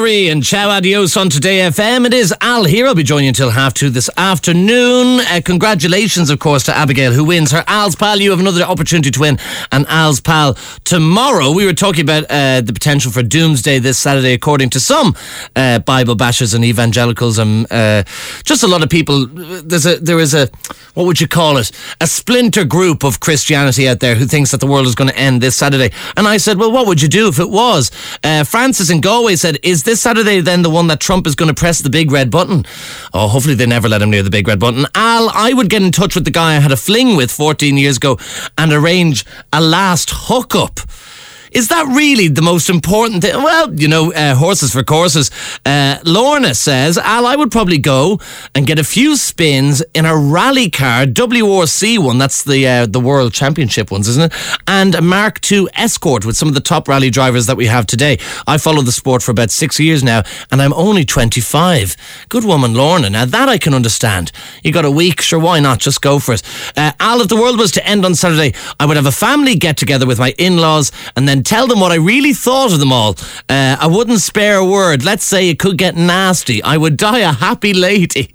Hillary and Ciao Adios on Today FM. It is Al here. I'll be joining you until 2:30 this afternoon. Congratulations, of course, to Abigail, who wins her Al's Pal. You have another opportunity to win an Al's Pal tomorrow. We were talking about the potential for doomsday this Saturday, according to some Bible bashers and evangelicals and just a lot of people. There is a, what would you call it? A splinter group of Christianity out there who thinks that the world is going to end this Saturday. And I said, well, what would you do if it was? Francis in Galway said, is this Saturday then the one that Trump is going to press the big red button? Oh, hopefully they never let him near the big red button. Al, I would get in touch with the guy I had a fling with 14 years ago and arrange a last hookup. Is that really the most important thing? Well, you know, horses for courses. Lorna says, Al, I would probably go and get a few spins in a rally car, WRC one, that's the World Championship ones, isn't it? And a Mark II Escort with some of the top rally drivers that we have today. I follow the sport for about 6 years now, and I'm only 25. Good woman, Lorna. Now, that I can understand. You got a week, sure, why not? Just go for it. Al, if the world was to end on Saturday, I would have a family get-together with my in-laws and then tell them what I really thought of them all. I wouldn't spare a word. Let's say it could get nasty. I would die a happy lady.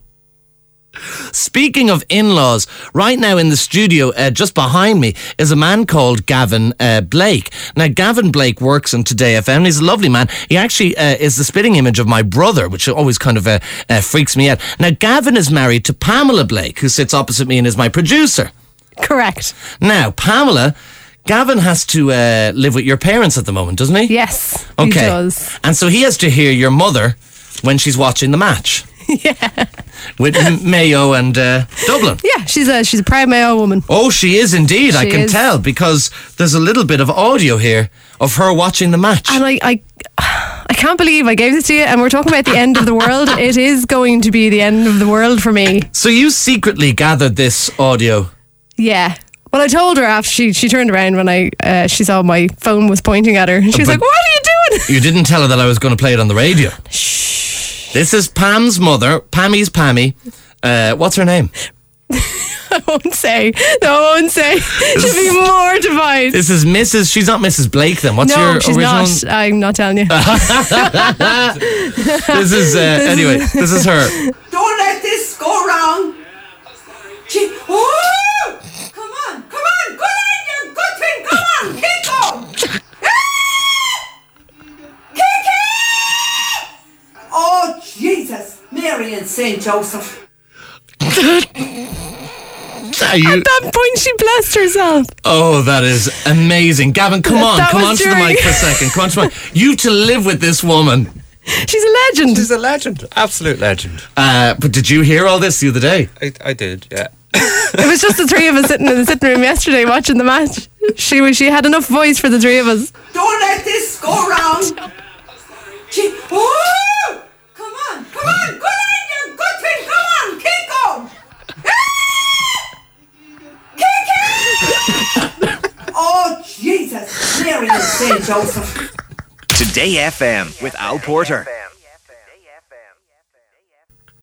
Speaking of in-laws, right now in the studio, just behind me, is a man called Gavin Blake. Now, Gavin Blake works on Today FM. He's a lovely man. He actually is the spitting image of my brother, which always kind of freaks me out. Now, Gavin is married to Pamela Blake, who sits opposite me and is my producer. Correct. Now, Pamela... Gavin has to live with your parents at the moment, doesn't he? Yes, okay. He does. And so he has to hear your mother when she's watching the match. Yeah. With Mayo and Dublin. Yeah, she's a proud Mayo woman. Oh, she is indeed. I can tell because there's a little bit of audio here of her watching the match. And I can't believe I gave this to you, and we're talking about the end of the world. It is going to be the end of the world for me. So you secretly gathered this audio? Yeah. Well, I told her after she turned around when she saw my phone was pointing at her. And she was like, what are you doing? You didn't tell her that I was going to play it on the radio. Shh. This is Pam's mother. Pammy's Pammy. What's her name? I won't say. No, I won't say. She'll be mortified. This is Mrs. She's not Mrs. Blake then. What's your original? No, she's not. I'm not telling you. This is, anyway, this is her. Don't let this go wrong. Oh, Jesus, Mary and St. Joseph. At that point, she blessed herself. Oh, that is amazing. Gavin, come on to the mic for a second. Come on to the mic. You to live with this woman. She's a legend. She's a legend. Absolute legend. But did you hear all this the other day? I did, yeah. It was just the three of us sitting in the sitting room yesterday watching the match. She had enough voice for the three of us. Don't let this go round. Come on. Good on, you good thing. Come on, keep going. Oh, Jesus, Mary and St. Joseph. Today FM with Al Porter.